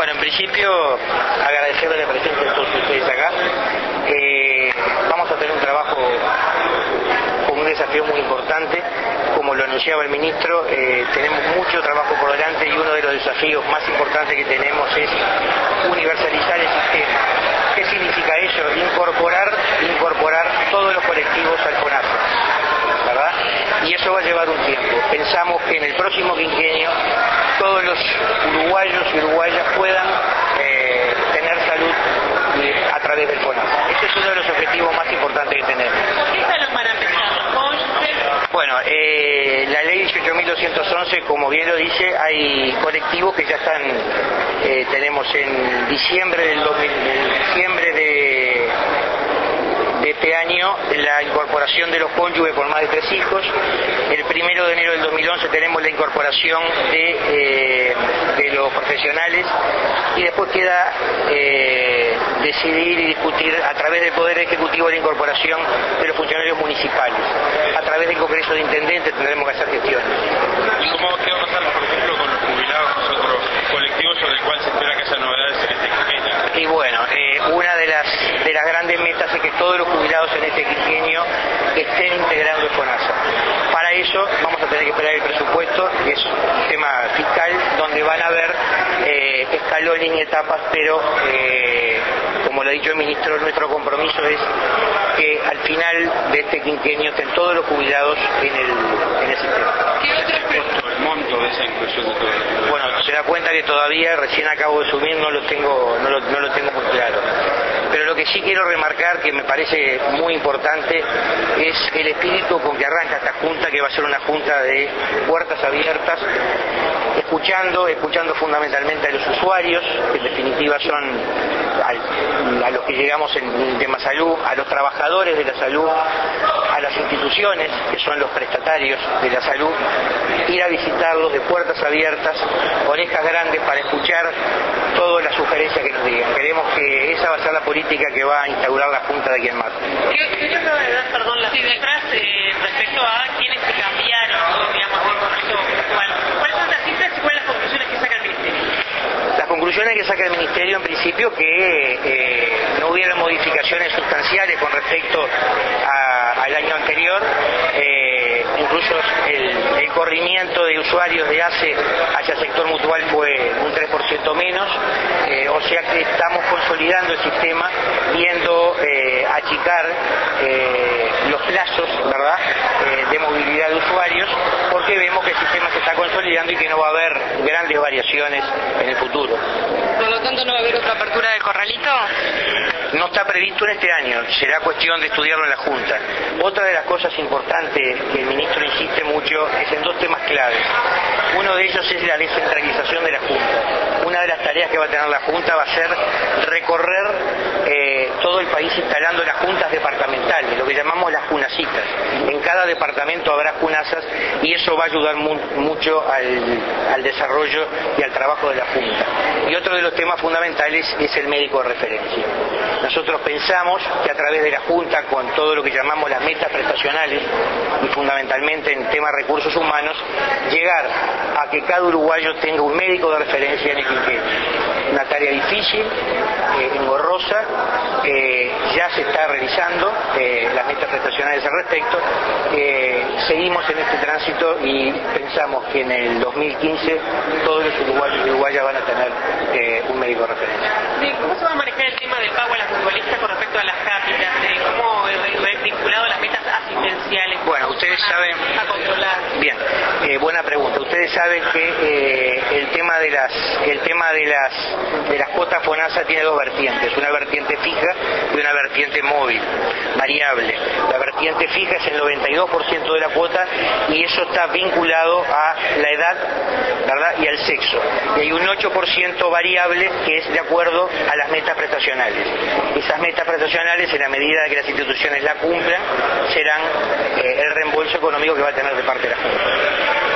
Bueno, en principio, agradecerle la presencia de todos ustedes acá. Vamos a tener un trabajo con un desafío muy importante. Como lo anunciaba el ministro, tenemos mucho trabajo por delante y uno de los desafíos más importantes que tenemos es universalizar el sistema. ¿Qué significa eso? Incorporar todos los colectivos al FONASA, ¿verdad? Y eso va a llevar un tiempo. Pensamos que en el próximo quinquenio todos los uruguayos y uruguayas puedan tener salud a través del FONASA. Este es uno de los objetivos más importantes que tenemos. ¿Qué salud van a empezar? Bueno, la ley 18.211, como bien lo dice, hay colectivos que ya están, tenemos en diciembre de este año la incorporación de los cónyuges con más de 3 hijos. El 1 de enero del 2011 tenemos la incorporación de los profesionales y después queda decidir y discutir a través del Poder Ejecutivo la incorporación de los funcionarios municipales. A través del Congreso de Intendentes tendremos que hacer gestiones. ¿Y qué va a pasar, por ejemplo, con los jubilados, que es otro colectivo sobre el cual se espera que haya novedades en este quinquenio? Y bueno, una de las grandes metas es que todos los jubilados en este quinquenio estén integrando el FONASA. Para eso vamos a tener que esperar el presupuesto, que es un tema fiscal, donde van a haber escalones y etapas, pero como lo ha dicho el ministro, nuestro compromiso es que al final de este quinquenio estén todos los jubilados en el sistema. ¿Qué otro costo el monto de esa inclusión de todos los jubilados? Bueno, se da cuenta que todavía recién acabo de subir, no lo tengo muy claro. Pero lo que sí quiero remarcar, que me parece muy importante, es el espíritu con que arranca esta junta, que va a ser una junta de puertas abiertas, escuchando fundamentalmente a los usuarios, que en definitiva son a los que llegamos en tema salud, a los trabajadores de la salud, a las instituciones, que son los prestatarios de la salud, ir a visitarlos de puertas abiertas, orejas grandes, para escuchar todas las sugerencias que nos digan. Queremos que esa va a ser la política que va a instaurar la Junta de aquí en marzo. ¿Qué acaba de dar, perdón, las cifras respecto a quienes se cambiaron, digamos, con esto actual? ¿Cuáles son las cifras y cuáles las conclusiones que saca el Ministerio? Las conclusiones que saca el Ministerio, en principio, que no hubiera modificaciones sustanciales con respecto al año anterior. Incluso el corrimiento de usuarios de ACE hacia el sector mutual fue un 3% menos, o sea que estamos consolidando el sistema, viendo achicar los plazos, ¿verdad?, de movilidad de usuarios, porque vemos que el sistema se está consolidando y que no va a haber grandes variaciones en el futuro. Por lo tanto, ¿no va a haber otra apertura de corralito? No está previsto en este año, será cuestión de estudiarlo en la Junta. Otra de las cosas importantes que el ministro insiste mucho es en 2 temas claves. Uno de ellos es la descentralización de la Junta. Una de las tareas que va a tener la Junta va a ser recorrer todo el país instalando las juntas departamentales, lo que llamamos las junasitas. En cada departamento habrá junasas y eso va a ayudar mucho al desarrollo y al trabajo de la Junta. Y otro de los temas fundamentales es el médico de referencia. Nosotros pensamos que a través de la Junta, con todo lo que llamamos las metas prestacionales y fundamentalmente en temas de recursos humanos, llegar a que cada uruguayo tenga un médico de referencia en el quinquenio. Una tarea difícil, engorrosa, ya se está realizando las metas prestacionales al respecto. Seguimos en este tránsito y pensamos que en el 2015 todos los uruguayos y uruguayas van a tener un médico de referencia. ¿Cómo se va a manejar el tema del pago a las futbolistas con respecto a las cápitas? ¿Cómo vinculado a las metas asistenciales? Bueno, ustedes saben... A controlar. Bien, buena pregunta. Ustedes saben que el tema de las cuotas FONASA tiene 2 vertientes, una vertiente fija y una vertiente móvil, variable. La vertiente fija es el 92% de la cuota y eso está vinculado a la edad, ¿verdad?, y al sexo. Y hay un 8% variable que es de acuerdo a las metas prestacionales. Esas metas prestacionales, en la medida de que las instituciones la cumplan, serán el reembolso económico que va a tener de parte de la Junta.